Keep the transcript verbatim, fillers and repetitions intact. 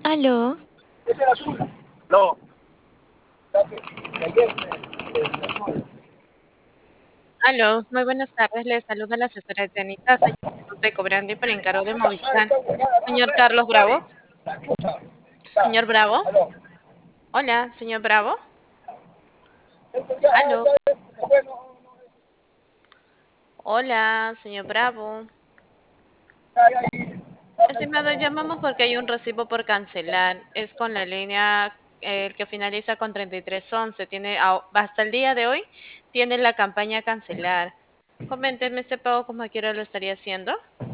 Aló, Ese era azul. No. Aló, muy buenas tardes. Les saluda la asesora de Anita. Soy de cobrando y por encargo de Movistar. Señor Carlos Bravo. Señor Bravo. Aló. Hola, señor Bravo. Esto ya, Aló. ya es bueno. Hola, señor Bravo. Ya, ya, Estimado, llamamos porque hay un recibo por cancelar. Es con la línea eh, el que finaliza con treinta y tres once. Tiene, au- hasta el día de hoy tiene la campaña cancelar. Coméntenme este pago como quiera lo estaría haciendo.